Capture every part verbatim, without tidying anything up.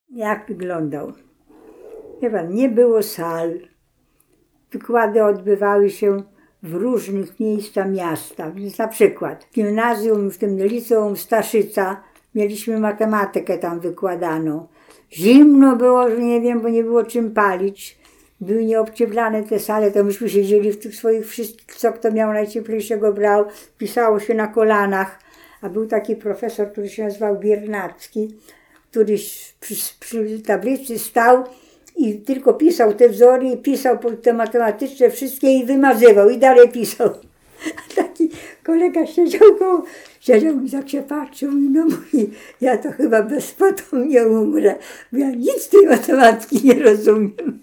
Jak wyglądał? Wie pan, nie było sal. Wykłady odbywały się w różnych miejscach miasta. Więc na przykład w gimnazjum, w tym liceum Staszyca mieliśmy matematykę tam wykładaną. Zimno było, że nie wiem, bo nie było czym palić. Były nieobcieplane te sale, to myśmy siedzieli w tych swoich wszystkich, co kto miał najcieplejszego brał. Pisało się na kolanach. A był taki profesor, który się nazywał Biernacki, który przy, przy tablicy stał i tylko pisał te wzory i pisał te matematyczne wszystkie i wymazywał i dalej pisał. A taki kolega siedział koło, siedział i tak się patrzył i no mówi, ja to chyba bez potomnie umrę, bo ja nic tej matematyki nie rozumiem.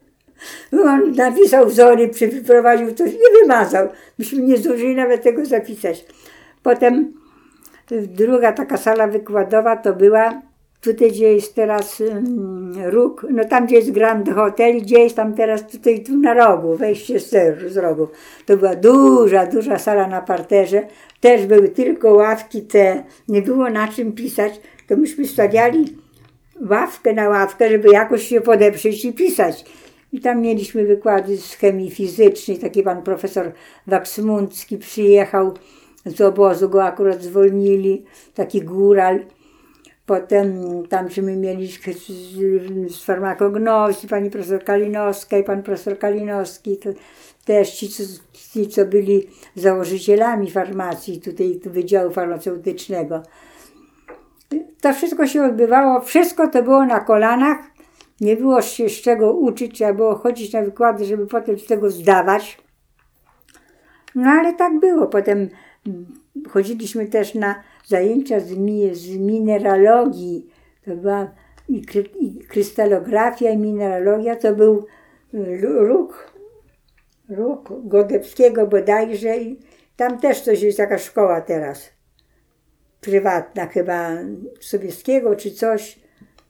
On napisał wzory, przyprowadził coś i wymazał. Myśmy nie zdążyli nawet tego zapisać. Potem druga taka sala wykładowa to była tutaj, gdzie jest teraz um, róg, no tam, gdzie jest Grand Hotel, gdzie jest tam teraz tutaj tu na rogu, wejście z, z rogu. To była duża, duża sala na parterze. Też były tylko ławki te, nie było na czym pisać. To myśmy stawiali ławkę na ławkę, żeby jakoś się podeprzeć i pisać. I tam mieliśmy wykłady z chemii fizycznej. Taki pan profesor Waksmuncki przyjechał z obozu, go akurat zwolnili, taki góral. Potem tam my mieliśmy z farmakognozji, pani profesor Kalinowska i pan profesor Kalinowski, to też ci co, ci, co byli założycielami farmacji, tutaj Wydziału Farmaceutycznego. To wszystko się odbywało, wszystko to było na kolanach, nie było się z czego uczyć, trzeba było chodzić na wykłady, żeby potem z tego zdawać. No ale tak było. Potem chodziliśmy też na zajęcia z, mi, z mineralogii. To była i, kry, i krystalografia, i mineralogia. To był róg, róg Godebskiego bodajże. I tam też coś jest, taka szkoła teraz. Prywatna chyba, Sobieskiego czy coś.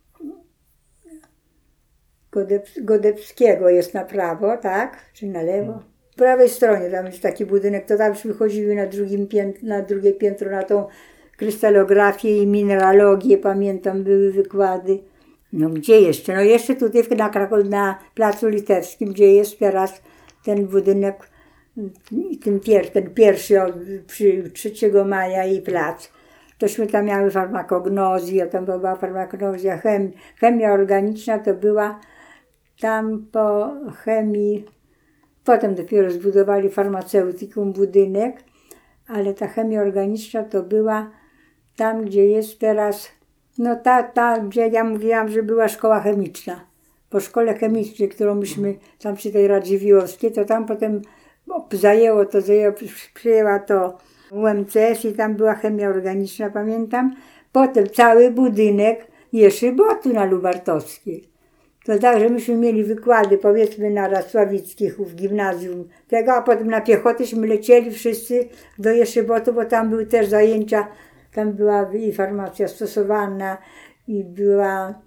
Godeb, Godebskiego jest na prawo, tak? Czy na lewo? Po prawej stronie tam jest taki budynek, to tamśmy chodziły na, drugim pięt, na drugie piętro na tą krystalografię i mineralogię, pamiętam, były wykłady. No gdzie jeszcze? No jeszcze tutaj na Krakow, na Placu Litewskim, gdzie jest teraz ten budynek, ten, pier, ten pierwszy od, przy trzeciego maja i plac. Tośmy tam miały farmakognozję, tam była farmakognozja, chem, chemia organiczna to była tam po chemii. Potem dopiero zbudowali farmaceutykum budynek, ale ta chemia organiczna to była tam, gdzie jest teraz, no ta, ta, gdzie ja mówiłam, że była szkoła chemiczna. Po szkole chemicznej, którą myśmy tam przy tej Radziwiłłowskiej, to tam potem zajęło to, zajęło, przyjęła to U M C S i tam była chemia organiczna, pamiętam. Potem cały budynek Jeszybotu na Lubartowskiej. To tak, że myśmy mieli wykłady, powiedzmy, na Rasławickich w gimnazjum tego, a potem na piechotyśmy lecieli wszyscy do Jeszybotu, bo tam były też zajęcia, tam była i farmacja stosowana, i była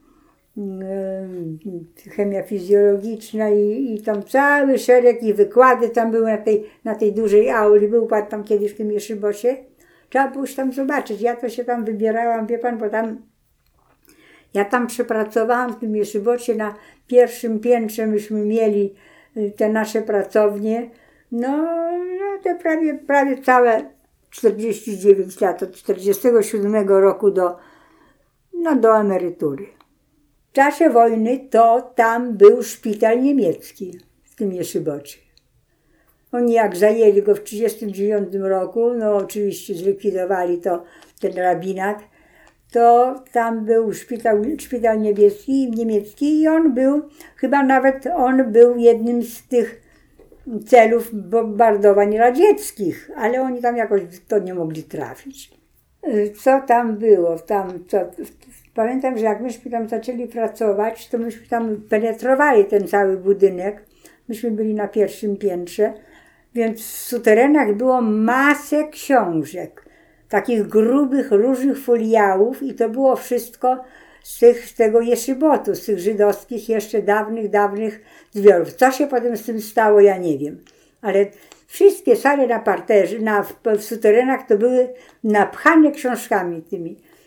y, chemia fizjologiczna i, i tam cały szereg i wykłady tam były na tej, na tej dużej auli. Był pan tam kiedyś w tym Jeszybocie? Trzeba było już tam zobaczyć. Ja to się tam wybierałam, wie pan, bo tam ja tam przepracowałam w tym Jeszybocie, na pierwszym piętrze myśmy mieli te nasze pracownie. No, no to prawie, prawie całe czterdzieści dziewięć lat, od czterdziestego siódmego roku do, no, do emerytury. W czasie wojny to tam był szpital niemiecki w tym Jeszybocie. Oni jak zajęli go w trzydziestym dziewiątym roku, no oczywiście zlikwidowali to, ten rabinat, to tam był szpital, szpital niemiecki, niemiecki i on był, chyba nawet on był jednym z tych celów bombardowań radzieckich, ale oni tam jakoś to nie mogli trafić. Co tam było? Tam, co, pamiętam, że jak myśmy tam zaczęli pracować, to myśmy tam penetrowali ten cały budynek. Myśmy byli na pierwszym piętrze, więc w suterenach było masę książek. Takich grubych, różnych foliałów i to było wszystko z, tych, z tego Jeszybotu, z tych żydowskich jeszcze dawnych, dawnych zbiorów. Co się potem z tym stało, ja nie wiem. Ale wszystkie sale na parterze, na, w, w suterenach to były napchane książkami tymi.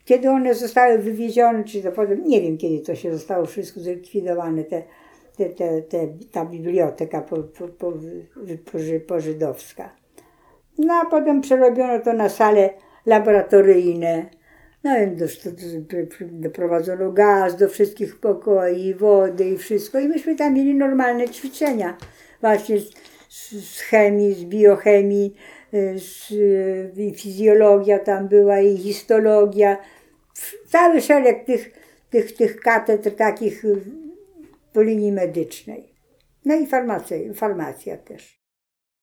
Kiedy one zostały wywiezione, czy to potem, nie wiem kiedy to się zostało wszystko zlikwidowane, te, te, te, te, ta biblioteka po, po, po, po, po żydowska. No a potem przerobiono to na sale laboratoryjne. No wiem, do, doprowadzono gaz do wszystkich pokoi, wody i wszystko. I myśmy tam mieli normalne ćwiczenia. Właśnie z, z chemii, z biochemii, z, i fizjologia tam była, i histologia. Cały szereg tych, tych, tych katedr takich po linii medycznej. No i farmacja, farmacja też.